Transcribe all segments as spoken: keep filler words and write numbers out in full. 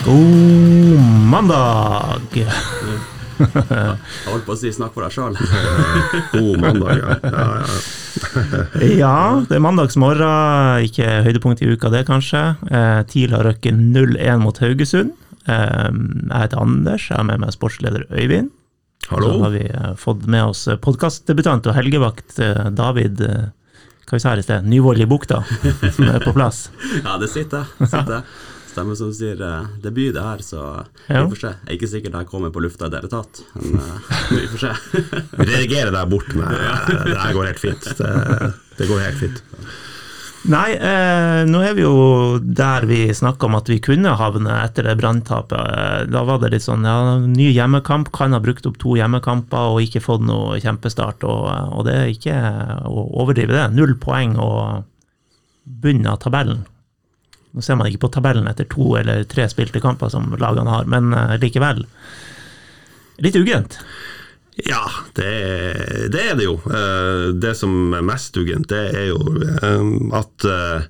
God mandag! Jeg holdt på å si snakk for deg selv. God mandag, ja. Ja, ja. Ja, det er mandagsmorgen, ikke høydepunkt i uka det kanskje. Eh, TIL har røkket null en mot Haugesund. Eh, jeg heter Anders, jeg er med meg sportsleder Øyvind. Hallo. Så har vi eh, fått med oss podcastdebutant og helgevakt eh, David, eh, hva vi sa her i sted, Nyvold i Bukta, som er på plass. Ja, det sitter, det sitter. Stemmer som sier uh, debut det her, så Ja. vi får se. Jeg er ikke sikkert jeg kommer på lufta i det hele tatt, men uh, vi får se. Vi reagerer der bort, men det her går helt fint. Det, det går helt fint. Nei, eh, nå er vi jo der vi snakket om at vi kunne havne etter det brandtapet. Eh, Da var det litt sånn, ja, ny hjemmekamp, kan ha brukt opp to hjemmekamper og ikke fått noe kjempestart, og, og det er ikke å overdrive det. Null poeng og bunn av tabellen. Nå ser man ikke på tabellen etter to eller tre spilte kamper som lagene har, men uh, likevel litt ugent. Ja, det, det er det jo. Eh, Det som er mest ugent, det er jo eh, at eh,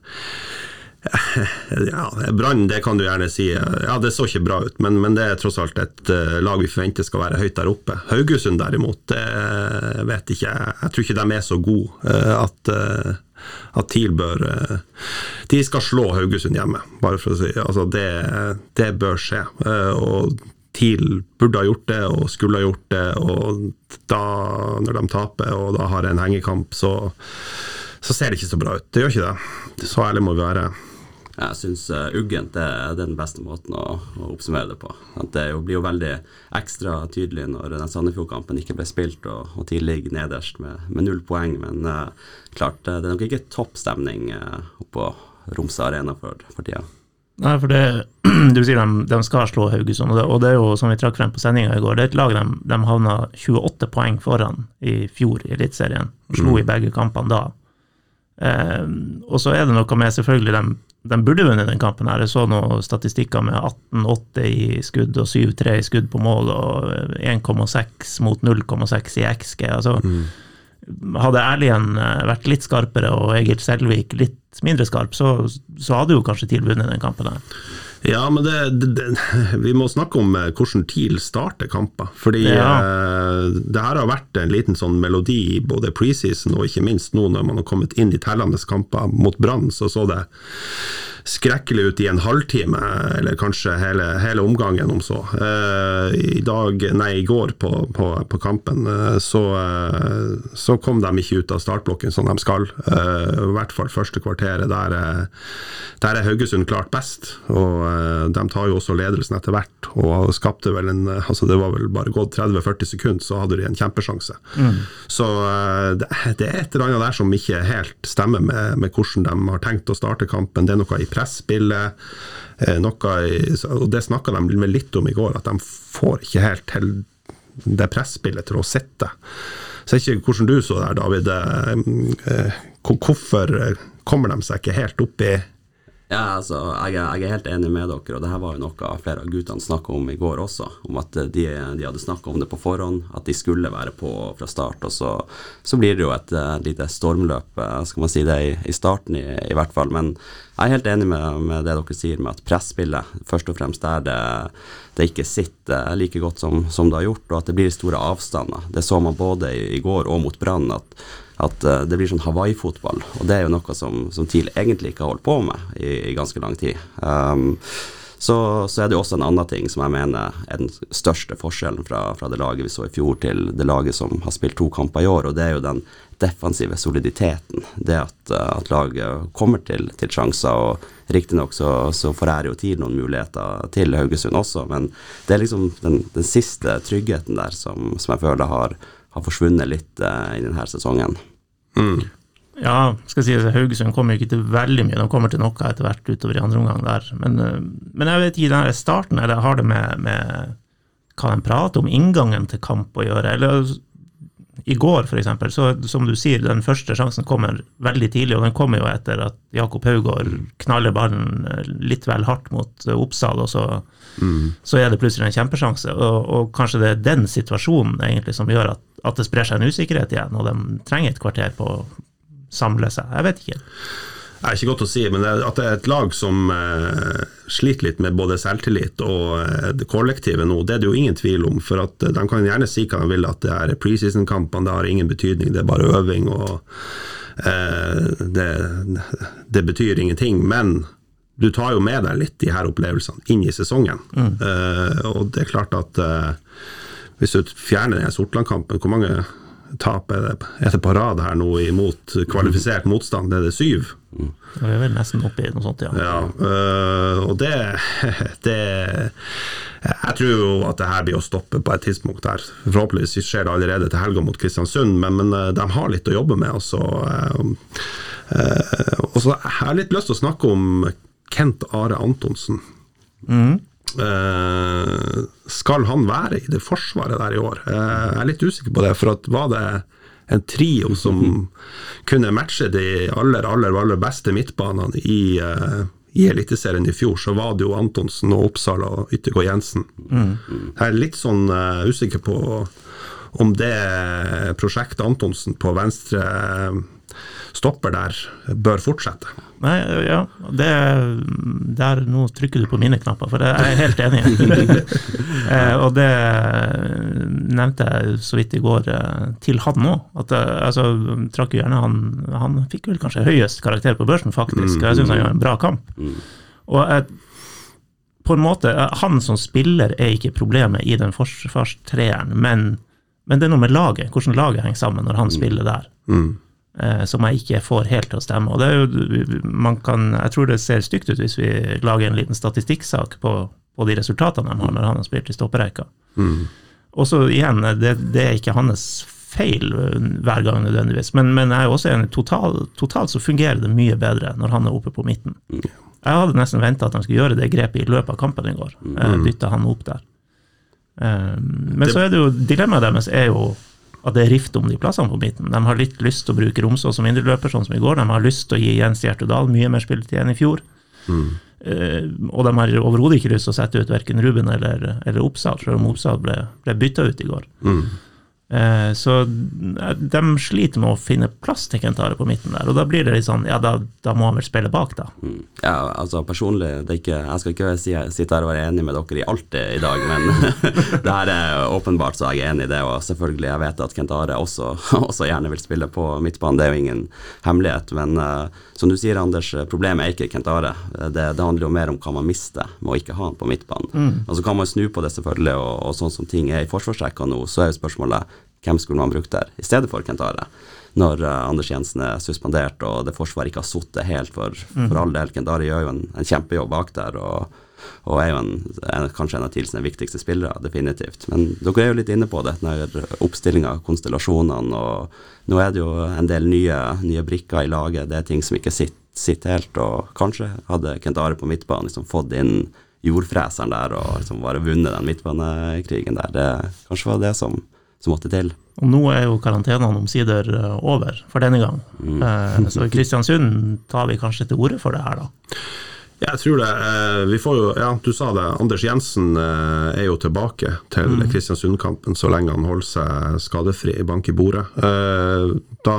ja, Brann, det kan du gjerne si, ja, det så ikke bra ut, men, men det er tross alt et uh, lag vi forventer skal være høyt der oppe. Haugesund derimot, det vet ikke jeg. Jeg tror ikke de er så gode uh, at, uh, at TIL bør uh, de skal slå Haugesund hjemme, bare for å si, altså det, det bør skje. Uh, og TIL burde ha gjort det, og skulle ha gjort det, og da, når de taper, og da har en hengekamp, så, så ser det ikke så bra ut. Det gjør ikke det. Så ærlig må vi være. Jeg synes uh, uggent det er den beste måten å, å oppsummere det på. At det jo blir jo veldig ekstra tydelig når den Sandefjord-kampen ikke ble spilt, og, og TIL ligger nederst med, med null poeng, men uh, klart, det er nok ikke toppstemning uh, oppå Romsa Arena for, for tida. Nei, for det, du sier de, de skal slå Haugesund, og det, og det er jo, som vi trakk frem på sendingen i går, det er et lag de, de havna tjueåtte poeng foran i fjor i Elitserien, og slo mm. i begge kampene da. Eh, og så er det noe med, selvfølgelig, de, de burde vunnet den kampen her. Jeg så noen statistikker med atten åtte i skudd og syv tre i skudd på mål, og en komma seks mot null komma seks i X G. Altså, mm. hadde Erlien vært litt skarpere og Egil Selvik litt mindre skarp, så, så hadde jo kanskje TIL vunnet den kampen her. Ja, men det, det, det, vi må snakke om hvordan TIL starter kamper, fordi ja. eh, det her har vært en liten sånn melodi i både preseason og ikke minst nå når man har kommet inn i tellende kamper mot Brann, så så det skrekkelig ut i en halvtime, eller kanskje hele, hele omgangen om så. Eh, I dag, nei, i går på, på, på kampen, eh, så, eh, så kom de ikke ut av startblokken som de skal. Eh, I hvert fall første kvarteret, der, der er Haugesund klart best, og eh, de tar jo også ledelsen etter hvert, og skapte vel en, altså det var vel bare gått tretti til førti sekunder, så hadde de en kjempesjanse. Mm. Så eh, det, det er et eller annet der som ikke helt stemmer med, med hvordan de har tenkt å starte kampen. Det er noe i pressspillet, noe i, og det snakket de litt om i går, at de får ikke helt til det pressspillet til å sitte. Så jeg vet ikke hvordan du så der, David. Hvorfor kommer de seg ikke helt opp i? Ja, altså, jeg er, jeg er helt enig med dere, og det her var jo noe flere av guttene snakket om i går også, om at de, de hadde snakket om det på forhånd, at de skulle være på fra start, og så, så blir det jo et uh, lite stormløp, skal man si det, i, i starten i, i hvert fall, men jeg er helt enig med, med det dere sier, med at pressspillet, først og fremst der det, det ikke sitter like godt som, som det har gjort, og at det blir store avstander. Det så man både i, i går og mot Brann, at at uh, det blir sånn Hawaii-fotball, og det er jo noe som, som TIL egentlig ikke har holdt på med i, i ganske lang tid. Um, så, så er det også en annen ting som jeg mener er den største forskjellen fra, fra det laget vi så i fjor til det laget som har spilt to kamper i år, og det er jo den defensive soliditeten. Det at, uh, at laget kommer til, til sjanser, og riktig nok så, så forærer jo TIL noen muligheter til Haugesund også, men det er liksom den, den siste tryggheten der som, som jeg føler har, har forsvunnet litt uh, i denne sesongen. Mm. Ja, skal jeg si at Haugesund kommer ikke til veldig mye, de kommer til noe etter hvert utover i andre omgang der, men, men jeg vet ikke, den starten, eller har det med, med hva de prater om inngangen til kamp å gjøre, eller i går for eksempel, så som du sier, den første sjansen kommer veldig tidlig, og den kommer jo etter at Jakob Haugård knaller ballen litt vel hardt mot Oppsal, og så, mm. så er det plutselig en kjempesjanse, og, og kanskje det er den situasjonen egentlig som gjør at, at det sprer seg en usikkerhet igjen, og de trenger et kvarter på å samle seg, jeg vet ikke. er ikke godt å si, men at det er et lag som eh, sliter litt med både selvtillit og eh, det kollektive nå, det er det jo ingen tvil om, for at de kan gjerne si hva de vil, at det er preseason-kampene, det har ingen betydning, det er bare øving, og eh, det, det betyr ingenting, men du tar jo med deg litt de her opplevelsene inn i sesongen, mm. eh, og det er klart at eh, hvis du fjerner den Sortland-kampen, hvor mange tap er det, er det på rad her nå imot kvalifisert motstand, det er det syv. Mm. Det er vel nesten oppe i noe sånt, ja. Ja, øh, og det, det jeg tror jo at det her blir å stoppe på et tidspunkt der. Forhåpentligvis skjer det allerede til helga mot Kristiansund, men, men de har litt å jobbe med. Også, øh, øh, og så jeg har litt lyst til å snakke om Kent Are Antonsen. Mhm. Uh, skal han være i det forsvaret der i år? Uh, jeg er litt usikker på det, for at var det en trio som kunne matche de aller, aller, aller beste midtbanene i, uh, i Eliteserien i fjor, så var det jo Antonsen og Oppsal og Yttergård Jensen. Mm. Jeg er litt sånn uh, usikker på om det prosjektet Antonsen på venstre stopper der bør fortsette. Nei, ja, det der, nå trykker du på mine knapper, for jeg er helt enig. eh, og det nevnte jeg så vidt i går eh, til han nå, at jeg altså, trakk jo gjerne han, han fikk vel kanskje høyest karakter på børsen faktisk, og jeg synes han gjør en bra kamp. Og jeg, på en måte, han som spiller er ikke problemet i den forsvarstreeren, men, men det er noe med laget, hvordan laget henger sammen når han spiller der. Mm. Som jeg ikke får helt til å stemme, og det er jo, man kan, jeg tror det ser stygt ut hvis vi lager en liten statistikksak på, på de resultatene de har når han har spilt i stoppereika. Mm. Og så igjen, det, det er ikke hans feil hver gang nødvendigvis, men, men jeg er også en total, totalt så fungerer det mye bedre når han er oppe på midten. Mm. Jeg hadde nesten ventet at han skulle gjøre det grepet i løpet av kampen i går, mm. bytte han opp der. Men det, så er det jo, dilemmaet deres er jo at det er rift om de plassene på midten. De har litt lyst til å bruke Romsås som indreløper, sånn som i går. De har lyst til å gi Jens Hjertedal mye mer spilletid enn i fjor. Mm. Eh, og de har overhodet ikke lyst til å sette ut hverken Ruben eller, eller Oppsal, selv om Oppsal ble, ble byttet ut i går. Mm. Eh, så de sliter med å finne plass til Kent Are på midten der, og da blir det litt sånn, ja, da, da må han vel spille bak da. Mm. Ja, altså personlig, det er ikke, jeg skal ikke si, sitte her og være enig med dere i alt det i dag, men det her er åpenbart så jeg er enig i det, og selvfølgelig jeg vet at Kent Are også, også gjerne vil spille på midtbanen, det er jo ingen hemmelighet, men uh, som du sier Anders, problemet er ikke Kent Are, det, det handler jo mer om hva man mister med å ikke ha han på midtbanen. Mm. Og så kan man snu på det selvfølgelig, og, og sånn som ting er i forsvarsrekka nå, så er jo spørsmålet, hvem skulle man brukt der i stedet for Kent Are, når uh, Anders Jensen er suspendert og det forsvaret ikke har suttet helt for, mm. for all del. Kent Are gjør jo en, en kjempejobb bak der og, og er jo en, en, kanskje en av Tilsens viktigste spillere, definitivt. Men dere er jo litt inne på det, denne oppstillingen, konstellasjonene, og nå er det jo en del nye, nye brikker i laget, det er ting som ikke sitter, sitter helt, og kanskje hadde Kent Are på midtbanen liksom fått inn jordfreseren der og liksom bare vunnet den midtbanekrigen der. Det kanskje var det som som måtte til. Og nå er jo karantenene omsider over for denne gang. Mm. Eh, så i Kristiansund tar vi kanskje til orde for det her da. Ja, jeg tror det. Vi får jo, ja, du sa det, Anders Jensen er jo tilbake til mm. Kristiansund-kampen så lenge han holder seg skadefri i bank i bordet. Da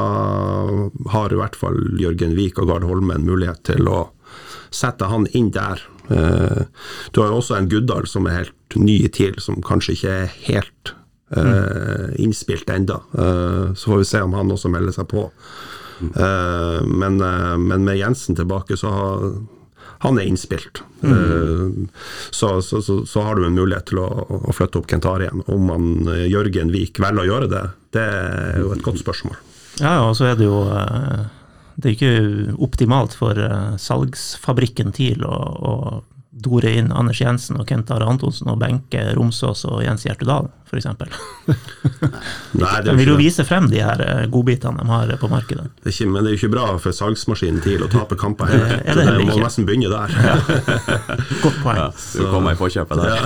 har i hvert fall Jørgen Vik og Gard Holme en mulighet til å sette han inn der. Du har jo også en Guddal som er helt ny i TIL, som kanskje ikke er helt Uh, innspilt enda, uh, så får vi se om han også melder seg på. Uh, men, uh, men med Jensen tilbake så har han er innspilt. Mm. Uh, så, så, så, så har du en mulighet til å, å flytte opp Kent Are igjen. Om man, uh, Jørgen Vik velger å gjøre det, det er jo et godt spørsmål. Ja, og så er det jo uh, det er ikke optimalt for uh, salgsfabrikken TIL å, å dore inn Anders Jensen og Kent Are Antonsen og benke Romsås og Jens Hjertedal, for eksempel. Nei, de vil jo vise frem de her godbitene de har på markedet. Det er ikke, men det er jo ikke bra for salgsmaskinen TIL å tape kamper heller. Det, det, det må nesten begynne der. Ja. Godt poeng. Ja, du kommer i forkjøpet der.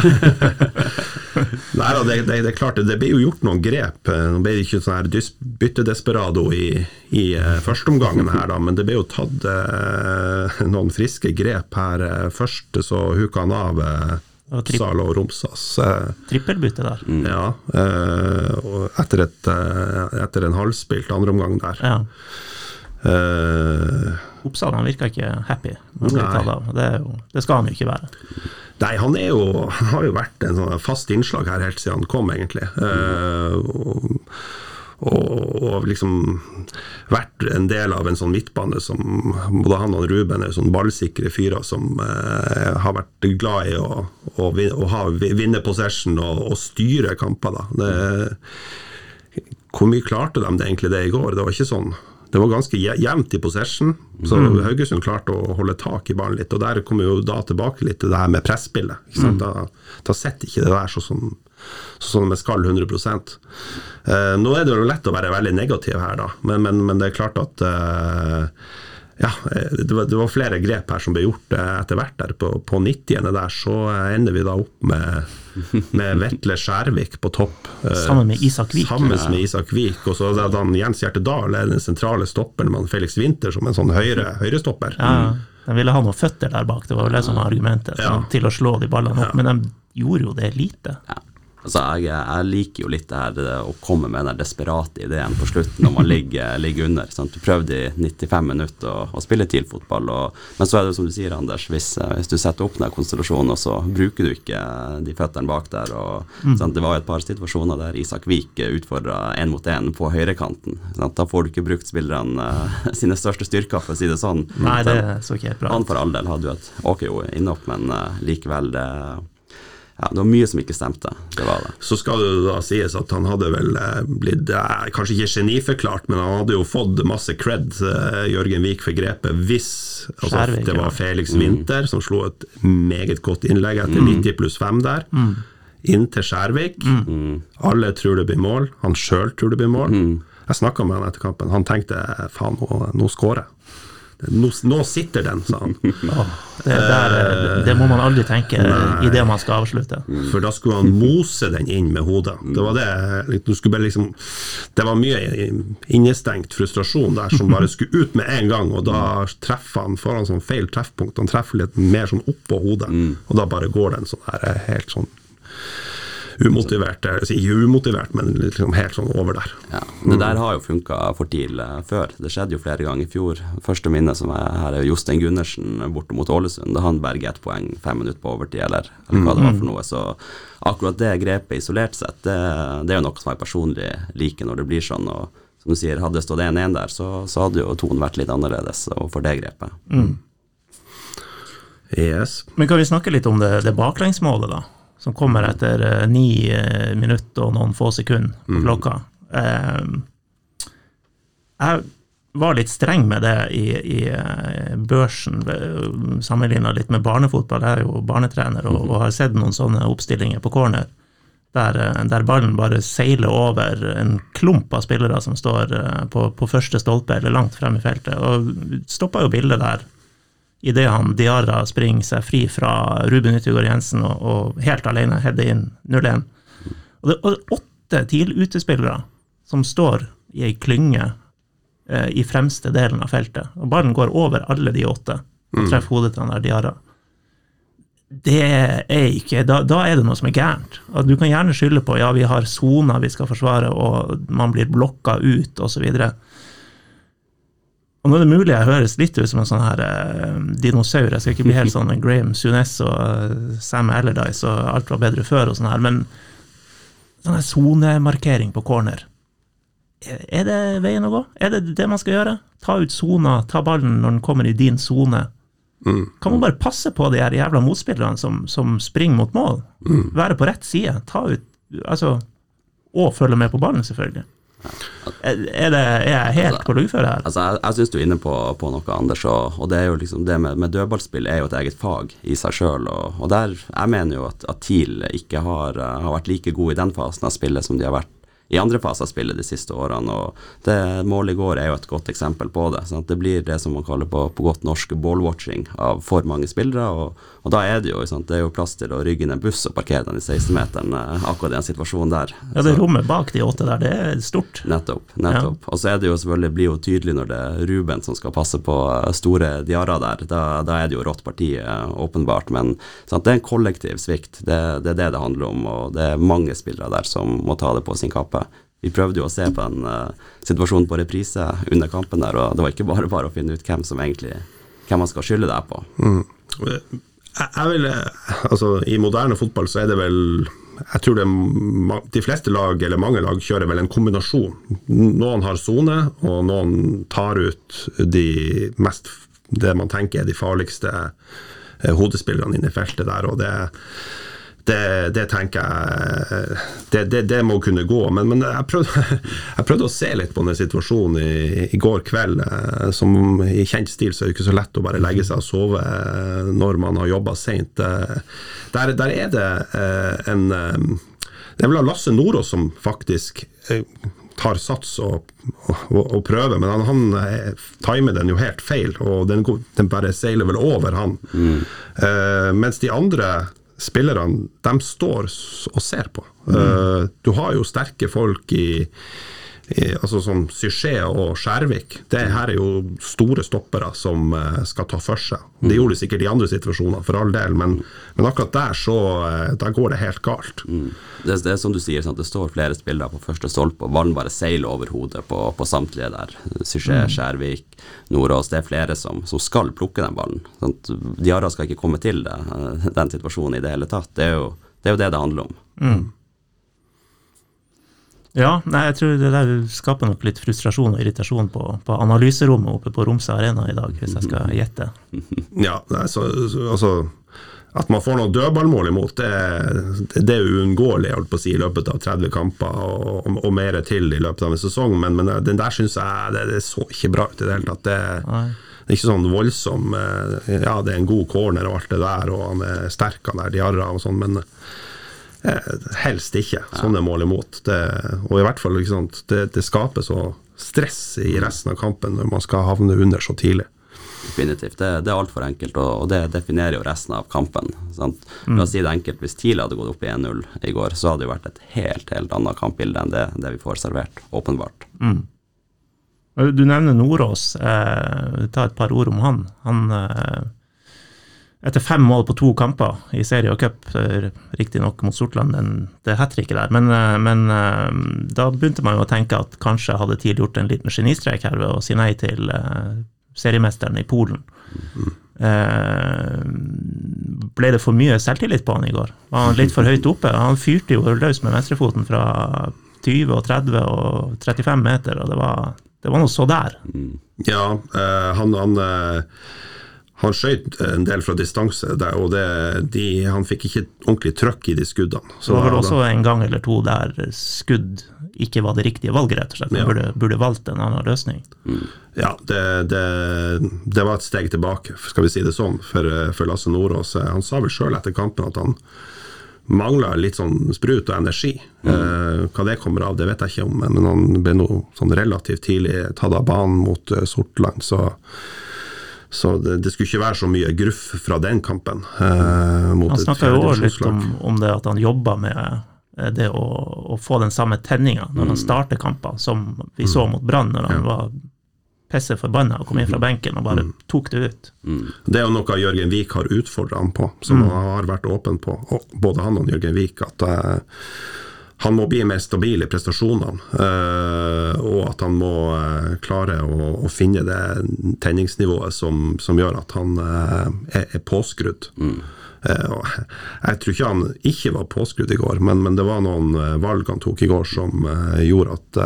Ja. Nei, da, det, det, det er klart, det ble jo gjort noen grep. Nå ble det ikke sånn her byttedesperado i, i uh, førsteomgangen her, da, men det ble jo tatt uh, noen friske grep her. Uh, først så huka han av uh, Oppsal og Romsås. Uh, Trippelbytte der. Mm. Ja, uh, og etter, et, uh, etter en halvspilt andre omgang der. Ja. Uh, Oppsal, han virker ikke happy med å bli tatt av. Det, er jo, det skal han jo ikke være. Nei, han, er jo, han har jo vært en sånn fast innslag her helt siden han kom, egentlig. Uh, og, og, og liksom vært en del av en sånn midtbane som både han og Ruben er sånn ballsikre fyrer som uh, har vært glad i å, å, å ha, vinne possession og, og styre kamper. Da. Det, hvor mye klarte de det egentlig det i går? Det var ikke sånn. Det var ganske jevnt i possession, så mm. Haugesund klarte å holde tak i ballen litt, og der kommer jo da tilbake litt til det her med pressspillet. Ikke sant? Mm. Da, da setter ikke det der så som, så som det skal hundre prosent. Uh, nå er det jo lett å være veldig negativ her da, men, men, men det er klart at uh, ja, det var, det var flere grep her som ble gjort etter hvert der. På, på nittiende der så ender vi da opp med, med Vetle Skjærvik på topp. Sammen med Isak Vik. Sammen med Isak Vik, og så er det Jens Hjertedal, den sentrale stopperen med Felix Winther som en sånn høyre, høyre stopper. Ja, de ville ha noen føtter der bak, det var vel det som var argumentet, ja. Til å slå de ballene opp, ja. Men de gjorde jo det lite. Ja. Altså, jeg, jeg liker jo litt det her det, å komme med den desperate ideen på slutten når man ligger, ligger under. Sant? Du prøvde i nittifem minutter å, å spille TIL-fotball, og, men så er det som du sier, Anders, hvis, hvis du setter opp den konstellasjonen, og så bruker du ikke de føttene bak der. Og, mm. sant? Det var jo et par situasjoner der Isak Vik utfordret en mot en på høyrekanten. Sant? Da får du ikke brukt spillerne uh, sine største styrker, for å si det sånn. Nei, det så ikke helt bra. Han for all del hadde jo et ok jo innopp, men uh, likevel det ja, det var mye som ikke stemte, det var det. Så skal det da sies at han hadde vel blitt, eh, kanskje ikke geniforklart, men han hadde jo fått masse cred, eh, Jørgen Vik for grepet, hvis altså, Skjærvik, det var Felix ja. Winther mm. som slo et meget godt innlegg etter mm. nitti pluss fem der, mm. inn til Skjærvik. Mm. Alle tror det blir mål, han selv tror det blir mål. Mm. Jeg snakket med han etter kampen, han tenkte, faen, nå, nå skårer jeg. Nå, nå sitter den, sa han. Oh, det, der, det må man aldri tenke Nei. I det man skal avslutte. For da skulle han mose den inn med hodet. Det var det, du skulle bare liksom, det var mye innestengt frustrasjon der som bare skulle ut med en gang, og da treffer han foran sånn feil treffpunkt. Han treffer litt mer sånn opp på hodet, og da bare går den sånn her, helt sånn umotivert, ikke umotivert, men liksom helt sånn over der. Ja, det der har jo funket for TIL før. Det skjedde jo flere ganger i fjor. Første minne som er her er Jostein Gundersen borte mot Ålesund, da han berget et poeng fem minutter på overtid, eller, eller hva det var for noe. Så akkurat det grepet isolert sett, det, det er jo noe som jeg personlig liker når det blir sånn, og som du sier, hadde det stått en en der, så, så hadde jo tonen vært litt annerledes for det grepet. Mm. Yes. Men kan vi snakke litt om det, det baklengsmålet da? Som kommer etter uh, ni uh, minutter og noen få sekunder på klokka. Uh, jeg var litt streng med det i, i uh, børsen, uh, sammenlignet litt med barnefotball. Jeg er jo barnetrener og, og har sett noen sånne oppstillinger på corner, der, uh, der ballen bare seiler over en klump av spillere som står uh, på, på første stolpe eller langt frem i feltet, og stopper jo bildet der. I det han Diarra springer seg fri fra Ruben Yttergård Jensen og, og helt alene header inn null en. Og det er åtte TIL-utespillere som står i en klynge eh, i fremste delen av feltet. Og ballen går over alle de åtte og treffer hodet til han der Diarra. Det er ikke, da, da er det noe som er gærent. Du kan gjerne skylde på, ja, vi har zoner vi skal forsvare, og man blir blokket ut, og så videre. Og nå er det mulig jeg høres litt ut som en sånn her eh, dinosaur, jeg skal ikke bli helt sånn Graham Souness og uh, Sam Allardyce og alt var bedre før og sånn her, men sånn her zonemarkering på corner, er, er det veien å gå? Er det det man skal gjøre? Ta ut zona, ta ballen når den kommer i din zone. Mm. Kan man bare passe på de her jævla motspillerne som, som springer mot mål? Mm. Være på rett side, ta ut, altså, og følge med på ballen selvfølgelig. Er, det, er jeg helt altså, på luggføre her? Altså, jeg, jeg synes du er inne på, på noe, Anders, og, og det er jo liksom det med, med dødballspill er jo et eget fag i seg selv, og, og der, jeg mener jo at, at TIL ikke har, har vært like god i den fasen av spillet som de har vært i andre faser av spillet de siste årene, og det målet i går er jo et godt eksempel på det. Sant? Det blir det som man kaller på, på godt norsk ballwatching av for mange spillere, og, og da er det jo, sant? Det er jo plass til å rygge inn en buss og parkere den i seksten-meteren, akkurat i en situasjon der. Ja, det rommet bak de åtte der, det er stort. Nettopp, nettopp. Ja. Og så er det jo selvfølgelig, blir jo tydelig når det er Ruben som skal passe på store Diarra der, da, da er det jo rått parti, åpenbart, men sant? Det er en kollektiv svikt, det, det er det det handler om, og det er mange spillere der som må ta det på sin kappe. vi prøvde jo å se på den uh, situasjonen på reprise under kampen der, og det var ikke bare bare å finne ut hvem som egentlig, hvem man skal skylde der på. Mm. Jeg vil, altså i moderne fotball så er det vel, jeg tror det de fleste lag, eller mange lag, kjører vel en kombinasjon. Noen har zone, og noen tar ut de mest, det man tenker er de farligste hodespillerne inne i feltet der, og det Det, det tenker jeg det, det, det må kunne gå, men, men jeg, prøvde, jeg prøvde å se litt på den situasjonen i, i går kveld, som i kjent stil så er det ikke så lett å bare legge seg og sove når man har jobbet sent. Der, der er det en, det er vel Lasse Nordås som faktisk tar sats og, og, og prøver, men han, han timer den jo helt feil, og den, den bare seiler vel over han. Mm. Uh, mens de andre spillerne, de står og ser på. Mm. Uh, du har jo sterke folk i, i altså som Syché og Skjærvik. Det her er jo store stoppere som uh, skal ta for seg. Mm. Det gjorde det sikkert i andre situasjoner, for all del, men, men akkurat der så uh, der går det helt galt. Mm. Det, det er som du sier, sant? Det står flere spillere på første stolpe, og ballen bare seiler over hodet på, på samtlige der. Syché, mm. Skjærvik, Nordås, det er flere som, som skal plukke den ballen. Sant? Diarra skal ikke komme til det, den situasjonen i det hele tatt. Det er jo det, er jo det, det handler om. Mm. Ja, nei, jeg tror det der skaper nok litt frustrasjon og irritasjon på, på analyserommet oppe på Romsø Arena i dag, hvis jeg skal gjette. Ja, altså, altså at man får noe dødballmål imot, det, det er jo uunngåelig, jeg holdt på å si, i løpet av tretti kamper og, og, og mer til i løpet av en sesong, men, men den der synes jeg, det, det så ikke bra ut i det hele tatt. Det, det er ikke sånn voldsom, ja, det er en god corner og alt det der, og han er sterk, han der Diarra og sånn, men eh, helst ikke sånne mål imot. Det, og i hvert fall, ikke sant, det, det skaper så stress i resten av kampen når man skal havne under så tidlig. Definitivt, det, det er alt for enkelt, og, og det definerer jo resten av kampen. Sant? La oss si det enkelt, hvis TIL hadde gått opp i en null i går, så hadde det jo vært et helt, helt annet kampbilde enn det, det vi får servert, åpenbart. Mm. Du nevner Nordås, eh, ta et par ord om han. Han, eh, etter fem mål på to kamper i serie og cup, riktig nok mot Sortland, den, det heter ikke der, men, eh, men eh, da begynte man jo å tenke at kanskje hadde TIL gjort en liten genistrek her ved å si nei til eh, seriemesteren i Polen. Mm. Eh, ble det for mye selvtillit på han i går? Var han litt for høyt oppe? Han fyrte jo løs med venstrefoten fra tjue og tretti og trettifem meter, og det var, det var noe så der. Mm. Ja, eh, han, han, eh, han skjøt en del fra distanse, der, og det, de, han fikk ikke ordentlig trøkk i de skuddene. Så det var vel også en gang eller to der skudd ikke var det riktige valget, rett og slett. Man ja. burde, burde valgt en annen løsning. Mm. Ja, det, det, det var et steg tilbake, skal vi si det sånn, for, for Lasse Nordås. Han sa vel selv etter kampen at han manglet litt sånn sprut og energi. Mm. Eh, hva det kommer av, det vet jeg ikke om, men han ble nå sånn relativt tidlig tatt av banen mot uh, Sortland, så, så det, det skulle ikke være så mye gruff fra den kampen. Eh, mot han snakket jo også litt om, om det at han jobbet med det å, å få den samme tenningen når han starter kamper, som vi så mot Brann, når han var pisse forbannet og kom inn fra benken og bare tok det ut. Mm. Det er jo noe Jørgen Vik har utfordret han på, som mm. han har vært åpen på, og både han og Jørgen Vik, at uh, han må bli mer stabil i prestasjonene, uh, og at han må uh, klare å, å finne det tenningsnivået som, som gjør at han uh, er, er påskrudd. Mm. Jeg tror ikke han ikke var påskrudd i går, men, men det var noen valg han tok i går som uh, gjorde at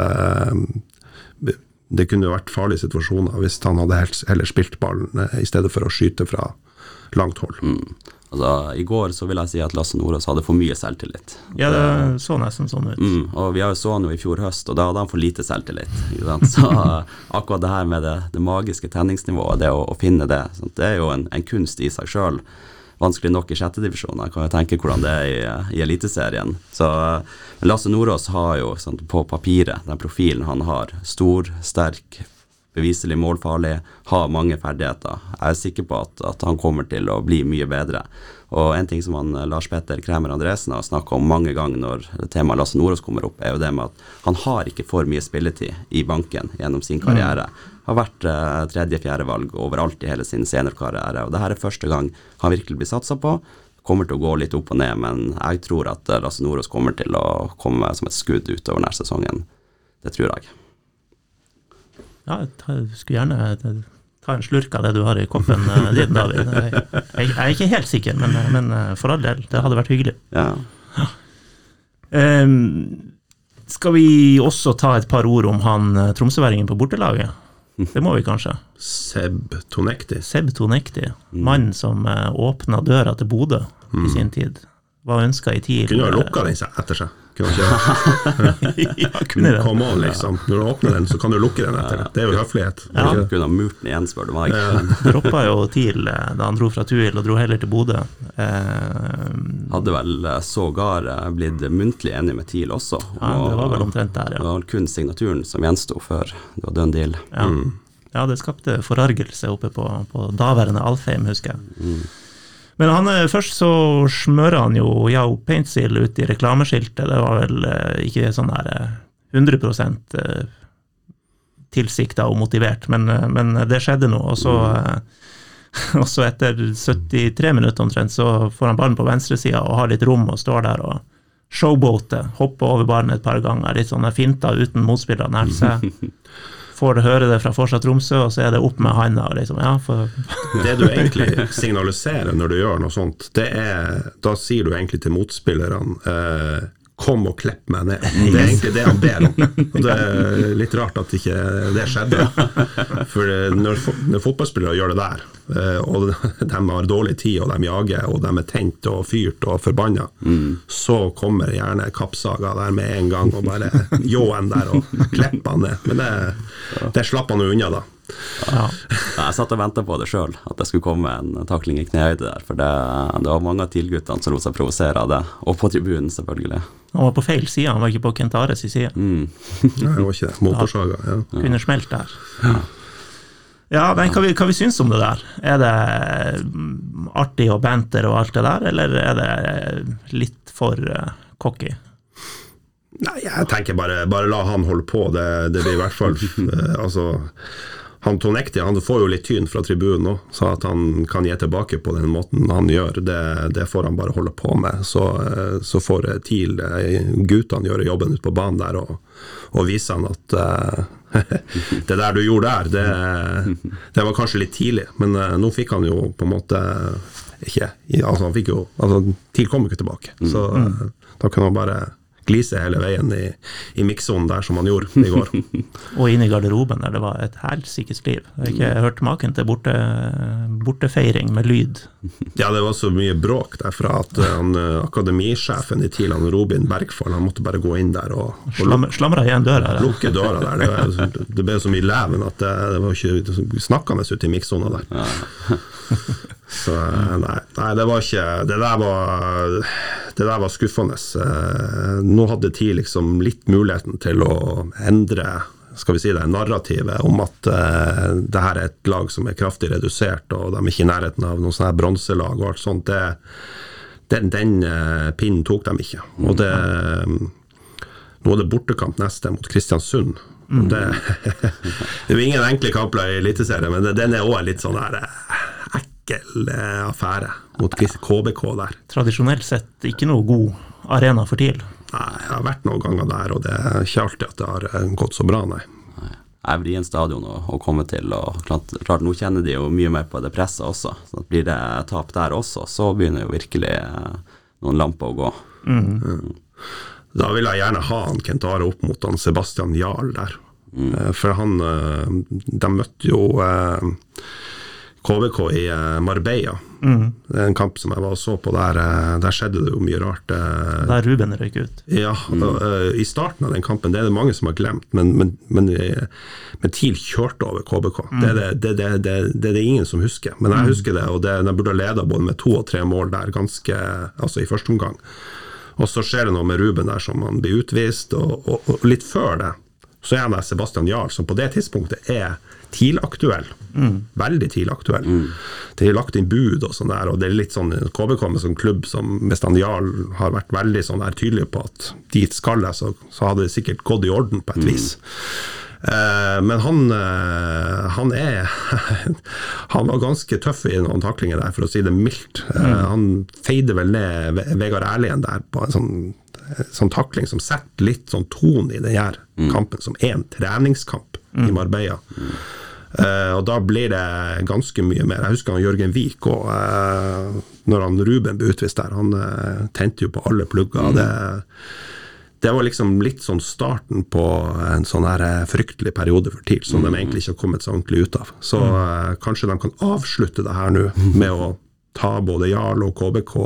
uh, det kunne vært farlige situasjoner hvis han hadde heller spilt ballen uh, i stedet for å skyte fra langt hold. Mm. Altså, i går så vil jeg si at Lasse Nordås hadde for mye selvtillit. Ja, det så nesten sånn ut. Mm, og vi har jo så han jo i fjor høst, og da hadde han for lite selvtillit. Så akkurat det her med det, det magiske tenningsnivået, det å, å finne det, sant? Det er jo en, en kunst i seg selv. Vanskelig nok i sjette divisjon. Jeg kan jo tenke hvordan det er i, i eliteserien. Så, men Lasse Nordås har jo sant, på papiret, den profilen han har, stor, sterk, beviselig målfarlig, har mange ferdigheter. Jeg er sikker på at, at han kommer til å bli mye bedre. Og en ting som han, Lars Petter Kremer Andresen har snakket om mange ganger når temaet Lasse Nordås kommer opp, er jo det med at han har ikke for mye spilletid i banken gjennom sin karriere. Har vært eh, tredje-fjerde valg overalt i hele sin seniorkarriere, og det her er første gang han virkelig blir satset på. Kommer til å gå litt opp og ned, men jeg tror at Lasse Nordås kommer til å komme som et skudd utover denne sesongen. det tror jeg. Ja, jeg skulle gjerne ta en slurk av det du har i koppen din, David. Jeg, jeg er ikke helt sikker, men, men for all del, det hadde vært hyggelig. Ja. Ja. Um, skal vi også ta et par ord om han tromsøværingen på bortelaget? Det må vi kanskje. Seb Tonekti. Seb Tonekti, mm. mannen som åpnet døra til Bodø mm. i sin tid. Hva ønsket i tid? Kunne jo lukka den seg etter seg. Kunne ikke ja, kunne det. Come on, liksom. Når du åpner den, så kan du lukke den etter. Det er jo høflighet. Ja, du kunne ha murt den igjen, spør du meg. Ja. Droppa jo TIL da han dro fra Tuil og dro heller til Bodø. Eh, Hadde vel sågar blitt muntlig enig med TIL også. Ja, det var vel omtrent der, ja. Det var kun signaturen som gjenstod før det var dønn deal. Ja. Mm. ja, det skapte forargelse oppe på, på daværende Alfheim, husker jeg. Mm. Men han, først så smøret han jo Yao Paintsil ut i reklameskiltet. Det var vel ikke sånn her hundre prosent tilsiktet og motivert, men, men det skjedde nå. Og så, og så etter syttitre minutter omtrent, så får han ballen på venstre siden og har litt rom og står der og showboater, hopper over ballen et par ganger, litt sånne finter uten motspillere nær seg. Får du høre det fra fortsatt Tromsø, og så er det opp med handa. Liksom. Ja, for det du egentlig signaliserer når du gjør noe sånt, det er, da sier du egentlig til motspillerne, eh, kom og klepp meg ned. Det er egentlig det han ber om. Og det er litt rart at ikke det skjedde. For når, når fotballspillere gjør det der, og de har dårlig tid, og de jager, og de er tent og fyrt og forbannet, mm. så kommer gjerne kappsaga der med en gang, og bare ljåen der og klepper han ned. Men det, det slapp han jo unna da. Ja. Jeg satt og ventet på det selv, at det skulle komme en takling i knehøyde der, for det, det var mange av tilguttene som lot seg provosere av det, og på tribunen selvfølgelig. Han var på feil side, han var ikke på Kentares i side. Mm. Nei, det var ikke det, motorsaga, ja. ja. Kunne smelt der. Ja, ja men hva vi, hva vi synes om det der? Er det artig og banter og alt det der, eller er det litt for uh, cocky? Nei, jeg tenker bare, bare la han holde på, det, det blir i hvert fall, uh, altså... Han Tonekti, han får jo litt tyn fra tribunen nå, så at han kan gi tilbake på den måten han gjør, det, det får han bare holde på med. Så, så får TIL, guttene gjøre jobben ut på banen der, og, og vise han at uh, det der du gjorde der, det, det var kanskje litt tidlig, men uh, nå fikk han jo på en måte ikke, altså han fikk jo, altså TIL kom ikke tilbake, så uh, da kan han bare glise hele veien i, i mixzonen der som han gjorde i går. Og inne i garderoben der det var et helsikes liv. Jeg har ikke hørt maken til borte, bortefeiring med lyd. Ja, det var så mye bråk derfra at han, akademisjefen i TIL, han Robin Bergfall, han måtte bare gå inn der og, og Slam, slamra igjen døra der. Lukke døra der. Det, var, det ble så mye leven at det, det var ikke snakkende ut i mixzonen der. Så nei, nei, det var ikke det der var det der var skuffende. Nå hadde TIL liksom litt muligheten til å endre, skal vi si det, narrativet om at uh, det her er et lag som er kraftig redusert, og de er ikke i nærheten av noen sånne her bronselag og alt sånt. Det, den den uh, pinnen tok de ikke. Og det um, nå er det bortekamp neste mot Kristiansund. Mm. Det, det er jo ingen enkle kamper i Eliteserien, men det, den er også litt sånn her ekkel affære mot K B K der. Tradisjonelt sett ikke noe god arena for TIL. Nei, jeg har vært noen ganger der, og det er ikke alltid at det har gått så bra, nei. Nei. Jeg er vrien stadion å, å komme til, og klart, klart nå kjenner de jo mye mer på det presset også, så blir det tap der også, så begynner jo virkelig noen lamper å gå. Mm. Mm. Da vil jeg gjerne ha han Kentare opp mot han Sebastian Jarl der, mm. for han, de møtte jo K B K i Marbella. Mm. Det er en kamp som jeg var og så på der, der skjedde det jo mye rart. Der Ruben røyk ut. Ja, mm. i starten av den kampen, det er det mange som har glemt, men, men, men, men TIL kjørte over K B K. Mm. Det, det, det, det, det, det er det ingen som husker, men jeg husker det, og det, de burde ha ledet både med to og tre mål der, ganske, altså i første omgang. Og så skjer det noe med Ruben der som han blir utvist, og, og, og litt før det, så er han der Sebastian Jarl, som på det tidspunktet er TIL-aktuell. Mm. Veldig TIL-aktuell. Mm. Det er lagt inn bud og sånn der, og det er litt sånn K B K med sånn klubb som Sebastian Jarl har vært veldig sånn der tydelig på at dit skal jeg, så, så hadde det sikkert gått i orden på et vis. Mm. Eh, men han, eh, han er han var ganske tøff i noen taklinger der, for å si det mildt. Mm. Eh, han feide vel ned Vegard Erlien der på en sånn sånn takling som setter litt sånn ton i denne mm. kampen, som er en treningskamp mm. i Marbella. Mm. Uh, og da blir det ganske mye mer. Jeg husker han Jørgen Vik og, uh, når han Ruben ble utvist der, han uh, tente jo på alle plugger. Mm. Det, det var liksom litt sånn starten på en sånn her uh, fryktelig periode for TIL, som mm. de egentlig ikke har kommet så ordentlig ut av. Så uh, kanskje de kan avslutte det her nå med å ta både Jarl og K B K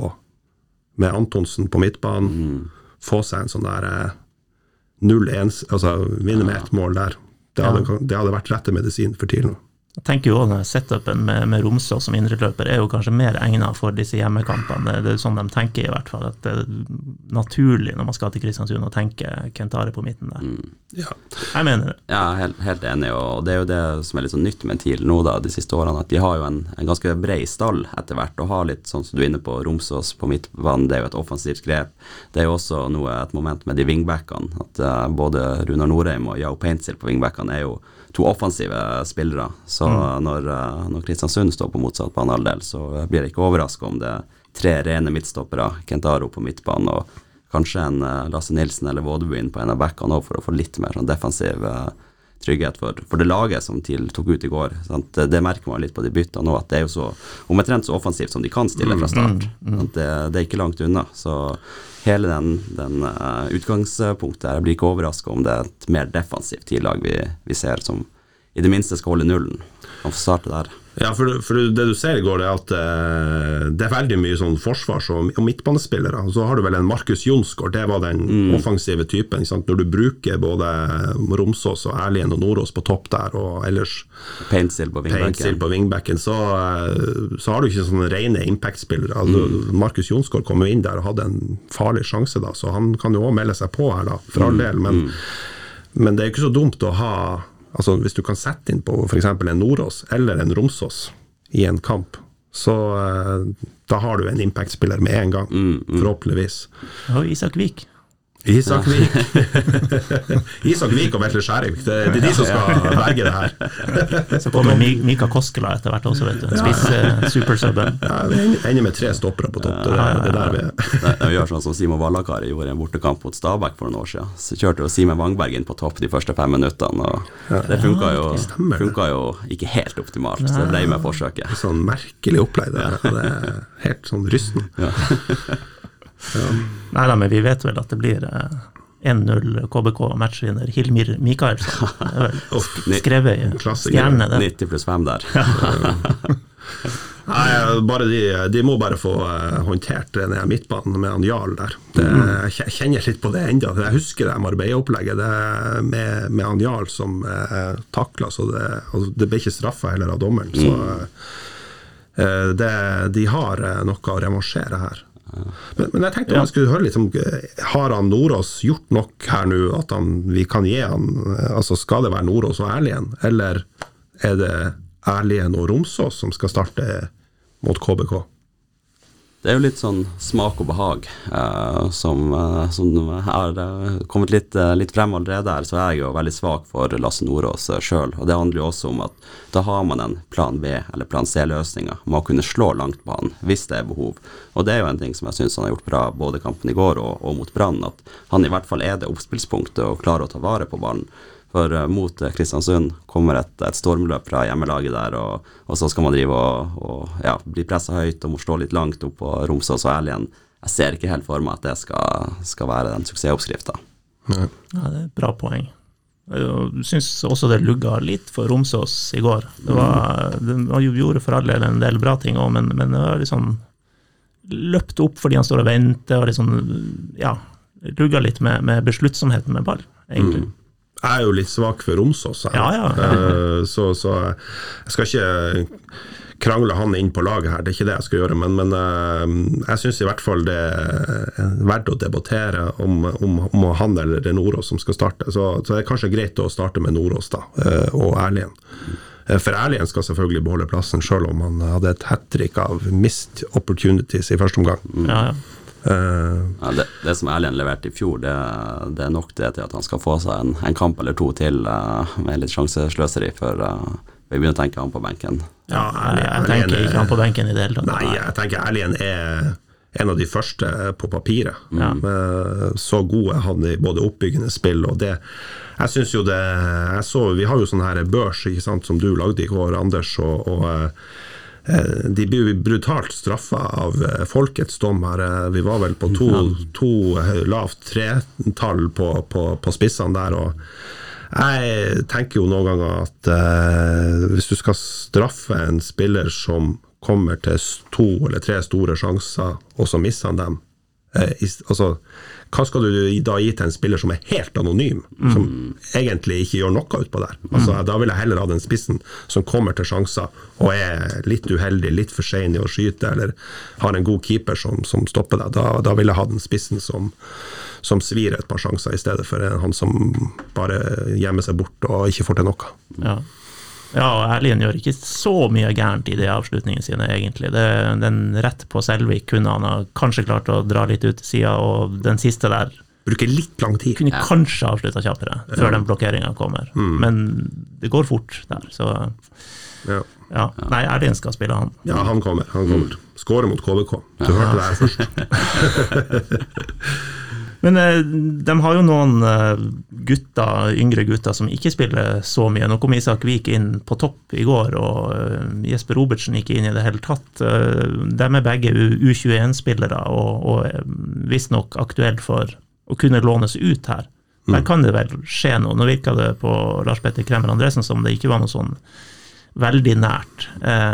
med Antonsen på midtbanen, mm. få seg en sånn der uh, null én, altså vinne med ett mål der. Det hadde, ja. det hadde vært rette medisin for TIL nå. Jeg tenker jo at setupen med, med Romsås som indreløper er jo kanskje mer egnet for disse hjemmekampene. Det, det er sånn de tenker i hvert fall, at det er naturlig når man skal til Kristiansund å tenke Kentare på midten der. Mm. Ja. Jeg mener det. Ja, helt, helt enig, og det er jo det som er litt sånn nytt med TIL nå da, de siste årene, at de har jo en, en ganske bred stall etter hvert, og har litt sånn som du er inne på, Romsås på midtbanen, det er jo et offensivt grep. Det er jo også noe, et moment med de wingbackene, at uh, både Runar Norheim og Yao Paintsil på wingbackene er jo to offensive spillere, så mm. når, når Kristiansund står på motsatt banehalvdel, så blir det ikke overrasket om det er tre rene midtstoppere, Kentaro på midtbanen, og kanskje en uh, Lasse Nilsen eller Vådeby inn på en av backene også, for å få litt mer sånn defensiv uh, trygghet for, for det laget som TIL tok ut i går. Sant? Det, det merker man litt på de byttene nå, at det er jo så omtrent så offensivt som de kan stille fra start. Mm. Mm. Det, det er ikke langt unna, så hele den, den uh, utgangspunktet her, jeg blir ikke overrasket om det er et mer defensivt TIL-lag vi, vi ser, som i det minste skal holde nullen. Man får starte der. Ja, for, for det du ser i går er at uh, det er veldig mye sånn forsvars- og, og midtbanespillere. Så har du vel en Markus Jonsgaard, det var den mm. offensive typen, ikke sant? Når du bruker både Romsås og Erlien og Nordås på topp der, og ellers Paintsil på wingbacken, på wingbacken så, uh, så har du ikke sånne rene impact-spillere. Altså, mm. Markus Jonsgaard kom jo inn der og hadde en farlig sjanse da, så han kan jo også melde seg på her da, for all del, men, mm. men det er jo ikke så dumt å ha. Altså hvis du kan sette inn på for eksempel en Nordås eller en Romsås i en kamp, så uh, da har du en impact-spiller med en gang, mm, mm. forhåpentligvis. Og Isak Vik. Isak Vik. Isak Vik og Vetle Skjærvik, det, det er de som skal velge det her. Så kommer Mika Koskela etter hvert også, vet du. Spiss uh, supersubben. Ja, vi ender med tre stoppere på topp. Det, det, det der vi er. Vi gjør sånn som Simon Vallakari gjorde i en bortekamp mot Stabæk for noen år siden. Så kjørte jo Simen Wangberg inn på topp de første fem minuttene, og det funket jo, funket jo ikke helt optimalt, så det ble med forsøket. Sånn merkelig opplegg der, det er helt sånn rysten. Ja. Ja. Nei da, men vi vet vel at det blir eh, en null K B K matchvinner Hilmir Mikaelsson. Det er vel skrevet i stjerne det. nitti pluss fem der. Nei, bare de, de må bare få uh, håndtert den midtbanen med han Jarl der. Det, jeg kjenner litt på det enda. Jeg husker det Marbella-opplegget med, med han Jarl som uh, taklet, så det, altså, det ble ikke straffa heller av dommeren. Så uh, det, de har uh, noe å revansjere her. Men, men jeg tenkte ja. Man skulle høre litt om, har han Nordås gjort nok her nå at han, vi kan gi han, altså skal det være Nordås og Erlien, eller er det Erlien og Romsås som skal starte mot K B K? Det er jo litt sånn smak og behag uh, som, uh, som har uh, kommet litt, uh, litt frem allerede der, så er jeg jo veldig svak for Lasse Nordås uh, selv, og det handler jo også om at da har man en plan B eller plan C-løsninger, man må kunne slå langt på han hvis det er behov, og det er jo en ting som jeg synes han har gjort bra både kampen i går og, og mot Brann, at han i hvert fall er det oppspillspunktet og klarer å ta vare på ballen. For uh, mot uh, Kristiansund kommer et, et stormløp fra hjemmelaget der, og, og så skal man drive og, og ja, bli presset høyt og må stå litt langt opp på Romsås og Erlien. Jeg ser ikke helt for meg at det skal, skal være den suksessoppskriften. Ja. Ja, det er et bra poeng. Jeg synes også det lugget litt for Romsås i går. Det var, det gjorde for alle en del bra ting også, men, men det var liksom løpt opp fordi han står og venter, og liksom, ja, lugget litt med, med besluttsomheten med ball, egentlig. Mm. Jeg er jo litt svak for Romsås, ja, ja. så, så jeg skal ikke krangle han inn på laget her, det er ikke det jeg skal gjøre, men, men jeg synes i hvert fall det er verdt å debattere om, om, om han eller det er Nordås som skal starte, så, så det er kanskje greit å starte med Nordås da, og Erlien. For Erlien skal selvfølgelig beholde plassen, selv om han hadde et hat-trick av missed opportunities i første omgang. Ja, ja. Uh, ja, det, det som Erlien leverte i fjor, det, det er nok det til at han skal få seg en, en kamp eller to til uh, med litt sjansesløseri, for uh, vi begynner å tenke han på benken. Ja, Erlien, jeg tenker ikke han på benken i det hele tatt. Nei, jeg tenker Erlien er en av de første på papiret. Ja. Så god er han i både oppbyggende spill og det. Jeg synes jo det, jeg så, vi har jo sånn her børs, ikke sant, som du lagde i går, Anders, og, og de blir brutalt straffet av folkets dom her. Vi var vel på to, to lavt tre-tall på, på, på spissene der, og jeg tenker jo noen ganger at eh, hvis du skal straffe en spiller som kommer til to eller tre store sjanser, og så misser han dem, eh, i, altså, hva skal du da gi til en spiller som er helt anonym, mm. som egentlig ikke gjør noe ut på der? Altså, da vil jeg heller ha den spissen som kommer til sjanser, og er litt uheldig, litt for sen i å skyte, eller har en god keeper som, som stopper deg. Da, da vil jeg ha den spissen som som svir et par sjanser i stedet for han som bare gjemmer seg bort og ikke får til noe. Ja, ja og Erlien gjør ikke så mye gærent i de avslutningene sine, egentlig. Det, den rett på Selvik kunne han ha kanskje klart å dra litt ut til siden, og den siste der bruker litt lang tid. Kunne ja. kanskje avsluttet kjappere, ja. før den blokkeringen kommer. Mm. Men det går fort der, så... Ja. Ja. Nei, Erlien skal spille han. Ja, han kommer, han kommer. Skårer mot K V K. Du ja. hørte det her først. Men de har jo noen gutter, yngre gutter som ikke spiller så mye. Nå kom Isak Vik inn på topp i går, og Jesper Robertsen ikke inn i det hele tatt. De er begge U tjueen-spillere, og, og visst nok aktuelt for å kunne lånes ut her. Der kan det vel skje noe. Nå virker det på Lars Petter Kremmer Andresen som det ikke var noe sånn veldig nært.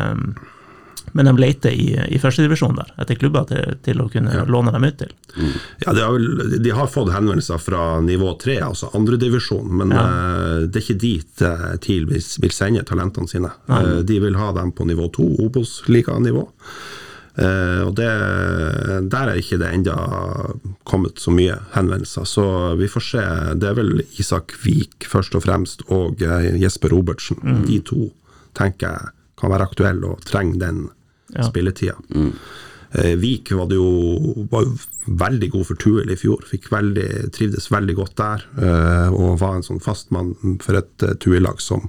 Men de leter i, i første divisjon der, etter klubber til, til å kunne ja. låne dem ut til. Mm. Ja, de har, vel, de har fått henvendelser fra nivå tre, altså andre divisjon, men ja. uh, det er ikke dit uh, TIL vil, vil sende talentene sine. Uh, de vil ha dem på nivå to, Obos-liga-nivå. Uh, og det, der er ikke det enda kommet så mye henvendelser, så vi får se. Det er vel Isak Vik først og fremst, og uh, Jesper Robertsen. Mm. De to, tenker jeg, kan være aktuelle og trenger den ja. spilletida. Mm. Eh, Vik var, det jo, var jo veldig god for Tuel i fjor, fikk veldig, trivdes veldig godt der, eh, og var en sånn fastmann for et uh, Tuel-lag som,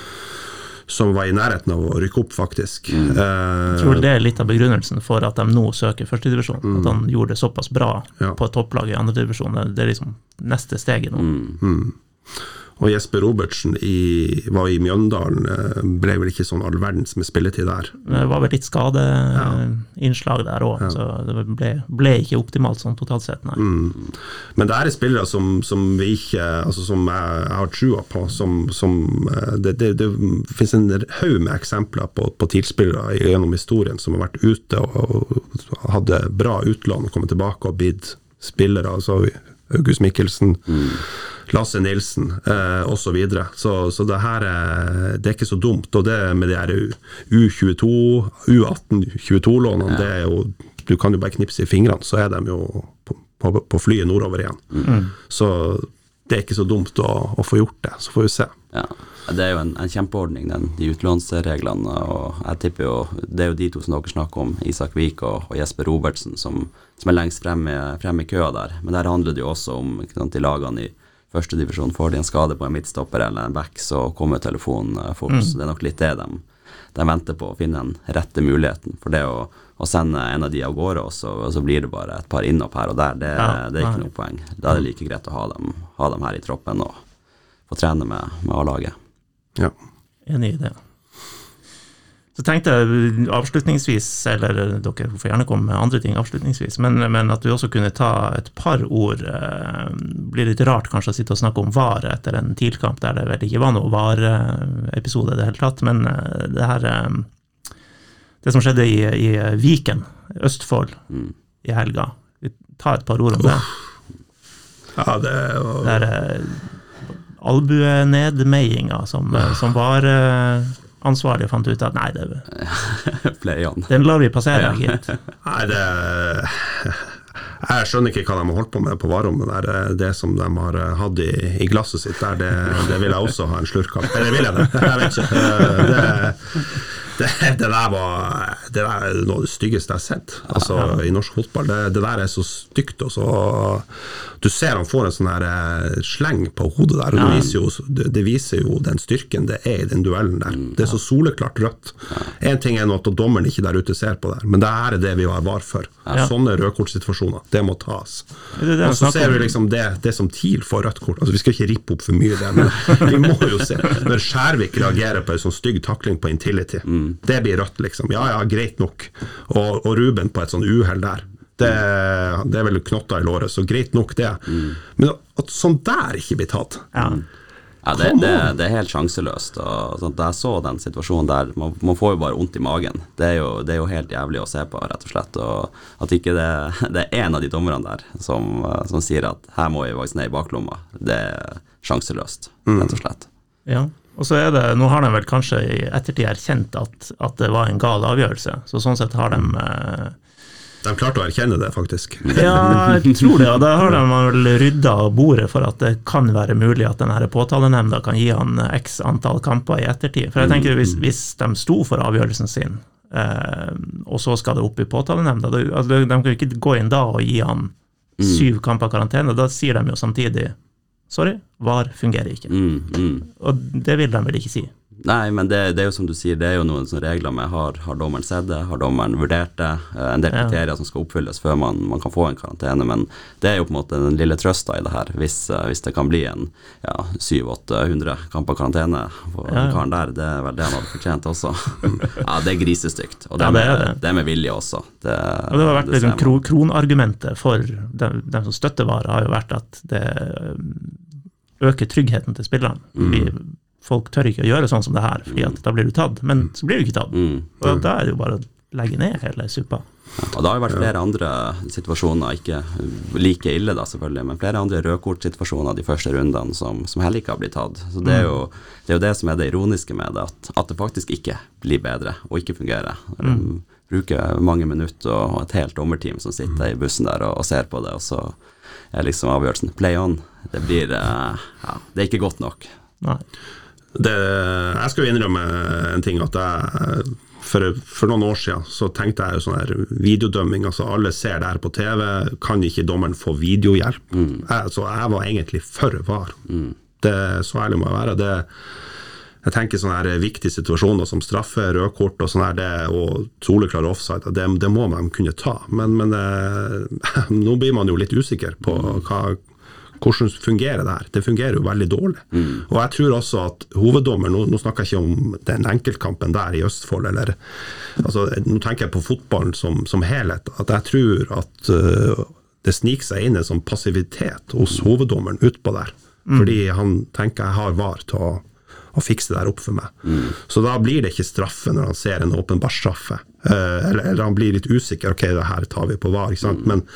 som var i nærheten av å rykke opp, faktisk. Mm. Eh, Jeg tror det er litt av begrunnelsen for at de nå søker første divisjon, mm. at han gjorde det såpass bra ja. på et topplag i andre divisjon. Det er liksom neste steget nå. Mm. Mm. Og Jesper Robertsen i, var i Mjøndalen, ble vel ikke sånn all verdens med spilletid der. Det var vel litt skadeinnslag ja. der også, ja. så det ble, ble ikke optimalt sånn totalt sett, nei. Mm. Men det er spillere som, som vi ikke, altså som jeg, jeg har trua på, som, som det, det, det finnes en haug med eksempler på, på TIL-spillere gjennom historien som har vært ute og, og hadde bra utlån og kommet tilbake og blitt spillere, altså August Mikkelsen, mm. Lasse Nilsen eh, og så videre. Så, så det her er, det er ikke så dumt, og det med de her U tjueto, U atten tjueto-lånene, ja. det er jo, du kan jo bare knipse i fingrene, så er de jo på, på, på flyet nordover igjen. Mm. Så det er ikke så dumt å, å få gjort det, så får vi se. Ja, det er jo en, en kjempeordning, den, de utlånsreglene, og jeg tipper jo, det er jo de to som dere snakker om, Isak Vik og, og Jesper Robertsen, som, som er lengst fremme, fremme i køa der. Men der handler det jo også om ikke sant, de lagene i første divisjon, får de en skade på en midtstopper eller en back, så kommer telefonen fort. Mm. Så det er nok litt det de, de venter på, å finne den rette muligheten. For det å, å sende en av de av gårde, og så, og så blir det bare et par innopp her og der, det, ja, det er ikke noe poeng. Da er det like greit å ha dem, ha dem her i troppen og få trene med, med A-laget. Ja. Enig i det. Så tenkte jeg avslutningsvis, eller dere får gjerne komme med andre ting avslutningsvis, men, men at vi også kunne ta et par ord, eh, blir litt rart kanskje å sitte og snakke om VAR etter en TIL-kamp der det vel ikke var noe VAR-episode i det hele tatt, men eh, det her, eh, det som skjedde i, i Viken, Østfold, mm. i helga, vi tar et par ord om det. Ja, det er jo... Det er eh, albuenedmeiinga som, som var... Eh, ansvarlig fant ut at nei, det den lar vi passere, gitt. Nei, det jeg skjønner ikke hva de har holdt på med på varommet der, det som de har hatt i, i glasset sitt der, det, det vil jeg også ha en slurk av. Eller vil jeg det? Jeg vet ikke. Det, det, det der var det der er noe av det styggeste jeg har sett altså, ja, ja. I norsk fotball. Det, det der er så stygt. Og så, du ser han får en sånn her sleng på hodet der, og ja. det, viser jo, det, det viser jo den styrken det er I den duellen der. Mm, det er så soleklart rødt. Ja. En ting er noe at dommeren ikke der ute ser på der, men det her er det vi var var for. Ja. Sånne rødkortsituasjoner, det må tas. Det det og så ser vi liksom det, det som TIL får rødt kort. Altså, vi skal ikke rippe opp for mye der, men vi må jo se. Når Skjærvik reagerer på en sånn stygg takling på Intility, mm. det blir rødt liksom. Ja, ja, greit nok. Og, og Ruben på et sånn uheld der. Det, det er vel knotta I låret, så greit nok det. Mm. Men at sånn der ikke blir tatt. Ja, ja det, det, det er helt sjanseløst. Og, sånn, da jeg så den situasjonen der, man, man får jo bare vondt I magen. Det er, jo, det er jo helt jævlig å se på, rett og slett. Og at ikke det, det er en av de dommerne der som, som sier at her må vi faktisk ned I baklomma. Det er sjanseløst, rett og slett. Mm. Ja. Og så er det, nå har de vel kanskje I ettertid erkjent at, at det var en gal avgjørelse, så sånn sett har de... Eh, de klarte å erkjenne det, faktisk. Ja, jeg tror det, og da har de vel ryddet bordet for at det kan være mulig at denne påtalenemnda kan gi han x antall kamper I ettertid. For jeg tenker, hvis, hvis de sto for avgjørelsen sin, eh, og så skal det opp I påtalenemnda, da, altså, de kan jo ikke gå inn da og gi han syv kamper karantene, da sier de jo samtidig sorry, VAR fungerer ikke. Mm, mm. Og det vil de vel ikke si. Nei, men det, det er jo som du sier, det er jo noen sånne regler med har, har dommeren sett det, har dommeren vurdert det, en del kriterier ja. Som skal oppfylles før man, man kan få en karantene, men det er jo på en måte den lille trøsta I det her, hvis, hvis det kan bli en ja, syv åtte hundre kamper karantene for ja. Karen der, det er vel det han hadde fortjent også. Ja, det er grisestygt, og det, ja, det, er, det. det er med vilje også. Det, og det har vært liksom kro, kronargumentet for dem, dem som støtter VAR har jo vært at det øker tryggheten til spillerne. Mm. Folk tør ikke å gjøre sånn som det her, fordi at da blir du tatt, men så blir du ikke tatt. Mm. Og da er det jo bare å legge ned hele suppa. Ja, og det har jo vært flere andre situasjoner, ikke like ille da selvfølgelig, men flere andre rødkortsituasjoner de første rundene som, som heller ikke har blitt tatt. Så det er, jo, det er jo det som er det ironiske med det, at, at det faktisk ikke blir bedre og ikke fungerer. Mm. Bruker mange minutter og et helt dommerteam som sitter I bussen der og, og ser på det, og så er liksom avgjørelsen play on. Det blir, ja, det er ikke godt nok. Nei. Det, jeg skal jo innrømme en ting at jeg, for, for noen år siden så tenkte jeg jo sånn her videodømming, altså alle ser det her på TV, kan ikke dommeren få videohjelp? Mm. Jeg, så jeg var egentlig for VAR. Mm. Det, så ærlig må jeg være. Det, jeg tenker sånne her viktige situasjoner som straffe, rødkort og sånn her, det, og soleklar offside, det, det må man kunne ta. Men, men eh, nå blir man jo litt usikker på hva hvordan fungerer det her? Det fungerer jo veldig dårlig. Mm. Og jeg tror også at hoveddommer, nå, nå snakker jeg ikke om den enkeltkampen der I Østfold, eller, altså, nå tenker jeg på fotballen som, som helhet, at jeg tror at uh, det sniker seg inn en sånn passivitet hos hoveddommeren utpå der, mm. fordi han tenker jeg har VAR til å, å fikse det der opp for meg. Mm. Så da blir det ikke straffe når han ser en åpenbar straffe, uh, eller, eller han blir litt usikker, ok, det her tar vi på VAR, ikke sant? Mm. Men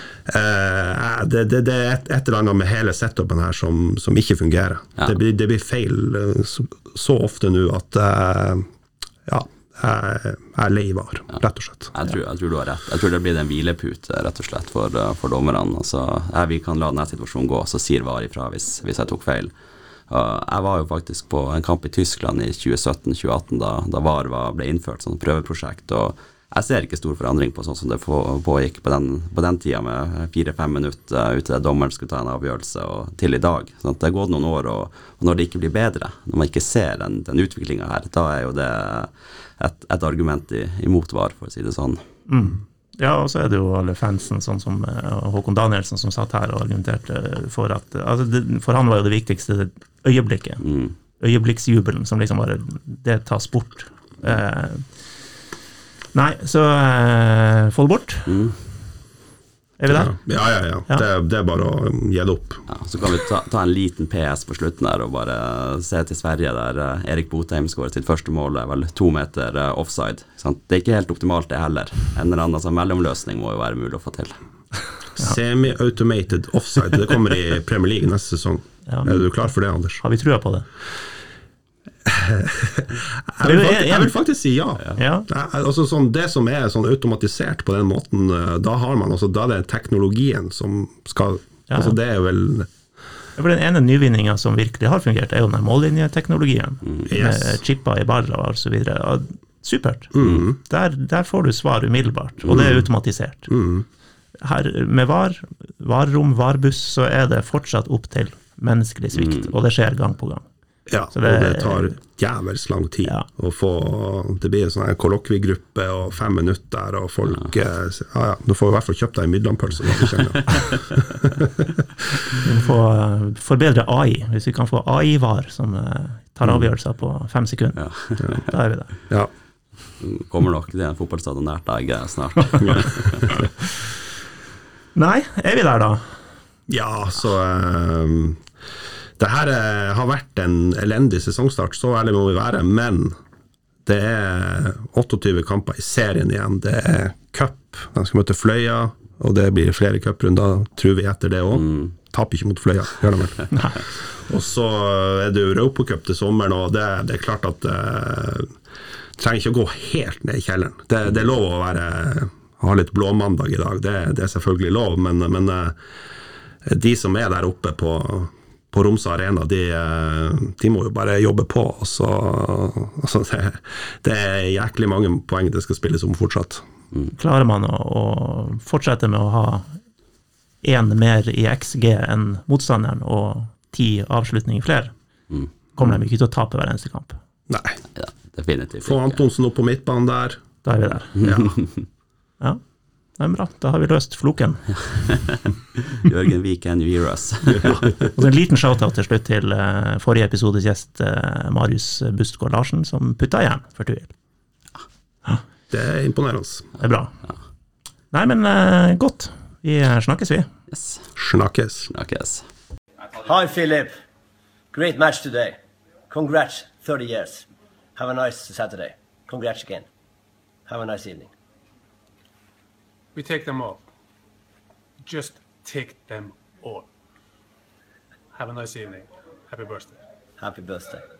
Uh, det, det, det er et, et eller annet med hele setupen her som, som ikke fungerer. Ja. Det, blir, det blir feil uh, så, så ofte nå at uh, ja, jeg er lei VAR, ja. Rett og slett. Jeg tror, jeg tror du har rett. Jeg tror det blir en hvilepute rett og slett for, for dommerne. Altså, jeg, vi kan la denne situasjonen gå, så sier VAR ifra hvis, hvis jeg tok feil. Uh, jeg var jo faktisk på en kamp I Tyskland I tjue sytten tjue atten da, da VAR var, ble innført som prøveprosjekt, og jeg ser ikke stor forandring på sånn som det pågikk på den, på den tiden med fire-fem minutter ut til dommeren skulle ta en avgjørelse og til I dag. Sånn at det er gått noen år, og, og når det ikke blir bedre, når man ikke ser den, den utviklingen her, da er jo det et, et argument imot VAR, for å si det sånn. Mm. Ja, og så er det jo alle fansen, sånn som Håkon Danielsen som satt her og argumenterte for at, altså det, for han var jo det viktigste det øyeblikket, mm. øyeblikksjubelen som liksom bare, det tas bort. Eh, Nei, så uh, få det bort. Mm. Er vi der? Ja, ja, ja. ja. Det, det er bare å gi det opp. Ja, så kan vi ta, ta en liten P S på slutten der og bare se til Sverige der uh, Erik Botheim skåret sitt første mål, er vel to meter uh, offside. Sant? Det er ikke helt optimalt det heller. En eller annen altså, mellomløsning må jo være mulig å få til. Ja. Semi-automated offside, det kommer I Premier League neste sesong. Ja. Er du klar for det, Anders? Har vi trua på det? jeg, vil faktisk, jeg vil faktisk si ja, ja. Altså, sånn, det som er sånn automatisert på den måten, da har man altså, da er det teknologien som skal ja. Altså, det er jo vel For den ene nyvinningen som virkelig har fungert er jo den mållinjeteknologien mm. yes. med chipper I baller og så videre supert. Mm. Der, der får du svar umiddelbart, og det er automatisert. Mm. Her med var, varrom, varbuss, så er det fortsatt opp til menneskelig svikt, mm. og det skjer gang på gang. Ja, det, og det tar jævels lang tid ja. Å få, det blir en sånn her kollokviegruppe og fem minutter, og folk, ja, ja, du får i hvert fall kjøpt deg en Midlandpølse. Vi må få forbedre A I, hvis vi kan få A I-var som tar avgjørelser på fem sekunder. Ja. Da er vi der. Ja. Kommer nok det en fotballstadion nært deg snart. Nei, er vi der da? Ja, så... Um Det her har vært en elendig sesongstart, så ærlig må vi være, men det er tjueåtte kamper i serien igjen. Det er cup, de skal møte Fløya, og det blir flere cuprunder, tror vi etter det også. Mm. Taper ikke mot Fløya, gjør det vel. Og så er det Europacup til sommeren, og det, det er klart at det trenger ikke å gå helt ned i kjelleren. Det, det er lov å være, ha litt blåmandag i dag, det, det er selvfølgelig lov, men, men de som er der oppe på på Romsa Arena, de, de må jo bare jobbe på, så, altså det, det er jæklig mange poeng det skal spilles om fortsatt. Mm. Klarer man å, å fortsette med å ha en mer i X G enn motstanderen og ti avslutninger flere, mm. kommer de ikke til å tape hver eneste kamp. Nei, ja, definitivt ikke. Få Antonsen opp på midtbanen der. Da er vi der. Ja. Ja. Det er bra, da har vi løst floken. Jørgen Viken Viras. Ja. Og så en liten shoutout til slutt til uh, forrige episodes gjest uh, Marius Bustgaard Larsen, som putta igjen for Tuil. Ja. Det er imponerende. Det er bra. Ja. Nei, men uh, godt. Vi snakkes vi. Yes. Snakkes. Snakkes. Hi Philip. Great match today. Congrats, thirty years. Have a nice Saturday. Congrats again. Have a nice evening. We take them all. Just take them all. Have a nice evening. Happy birthday. Happy birthday.